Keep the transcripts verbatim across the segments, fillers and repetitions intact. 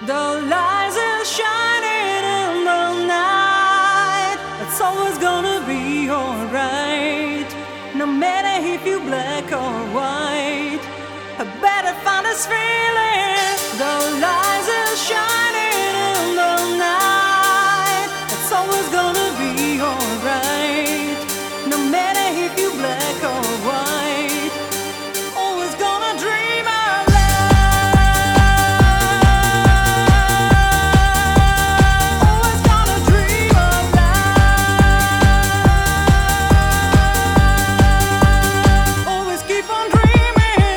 The lights are shining in the night. It's always gonna be alright. No matter if you black or white, I better find this feeling. The lights are shining in the night. It's always gonna be alright. No matter if you black or white, always gonna dream of love. Always gonna dream of love. Always keep on dreaming.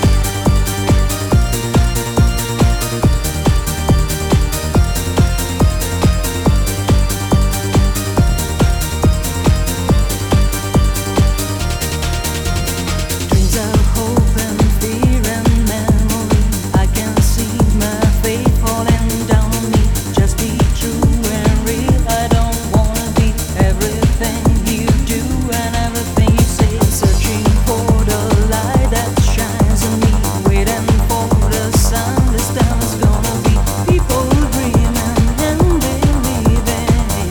Dreams of hope and fear and memory. I can see my fate falling down on me. Just be true and real. I don't wanna be everything you do and everything you say. I'm searching for the light that shines on me, waiting for the sun. This time it's gonna be people dreaming and believing.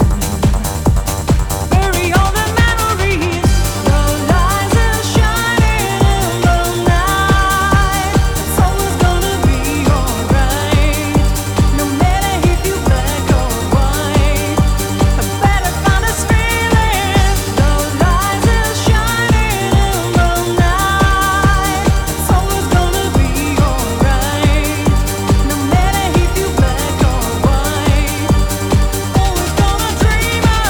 Bury all the memories. The lights are shining in the night. It's always gonna be alright. No matter if you black or white, I better find this feeling. The lights are shining in the night. It's always gonna be alright. No matter if you black or white, always gonna dream of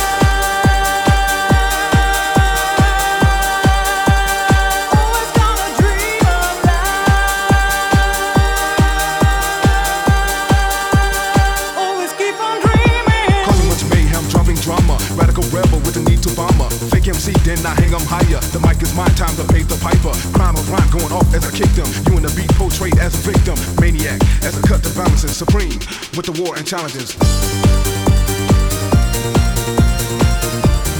love. Always gonna dream of love. Always keep on dreaming. Causing much mayhem, dropping drama. Radical rebel with the need to bomber. Fake M C, then I hang 'em higher. The mic is my time to pay the piper. Crime of rhyme going off as I kick them. You and the beat portrayed as a victim. Maniac as I cut the balances. Supreme with the war and challenges.